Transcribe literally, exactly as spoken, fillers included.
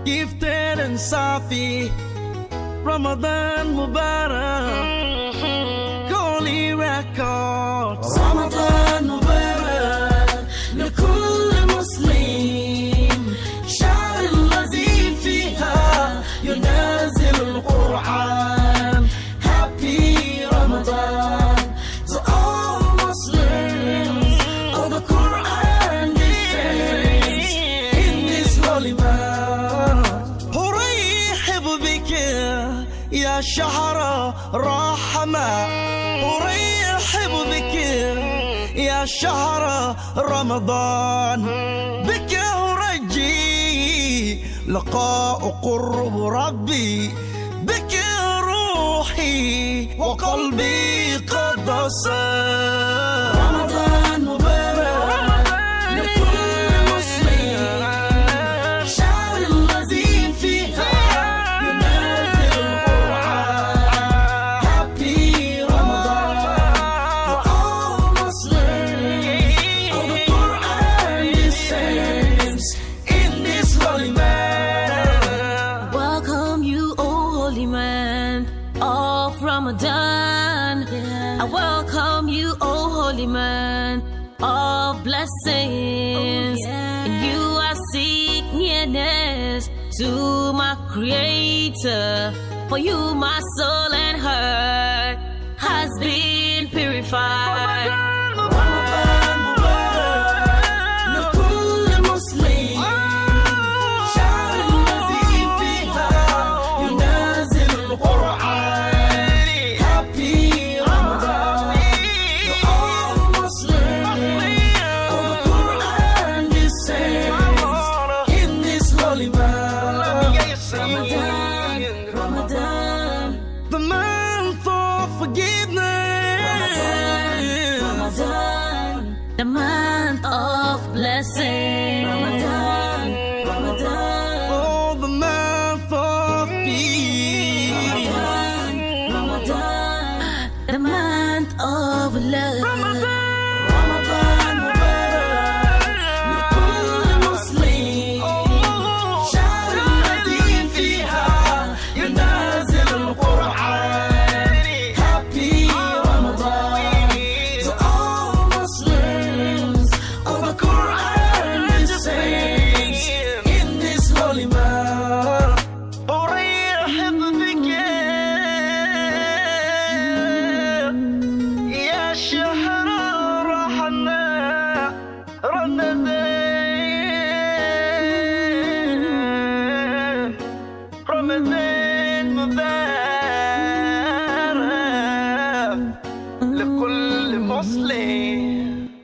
gifted and Safi. Ramadan Mubarak, Holy Records. Ramadan Mubarak لكل مسلم، شهر الذي فيها ينزل القرآن. Happy Ramadan to all Muslims. All the Quran descends in this holy month. أرحب بك يا شهر رحمة، أرحب بك يا شهر رمضان. بك أرجي لقاء قرب ربي، بك روحي وقلبي قد صار. رمضان مبارك لكل مسلم، شهر الذي فيها ينزل القرآن. Happy Ramadan to all Muslims. All the Quran descends in this holy man. Welcome you, O holy man of Ramadan. I welcome you, O holy man of blessings. And you are seek nearness to my Creator. For you, my soul and heart has been purified. رمضان مبارك لكل مسلم، شهر الذي فيها ينزل القرآن. Happy Ramadan to all Muslims. All the Quran descends in this holy month. Ramadan, Ramadan, The month of forgiveness, Ramadan, The month of blessing. Ramadan, Ramadan, oh, the month of peace. Ramadan, The month of love. رمضان مبارك لكل مسلم، شهر الذي فيها ينزل القرآن. Happy Ramadan to all Muslims. All the Quran descends in this holy month. أرحب بك يا شهر رحمة رمضان. رمضان مبارك لكل مسلم.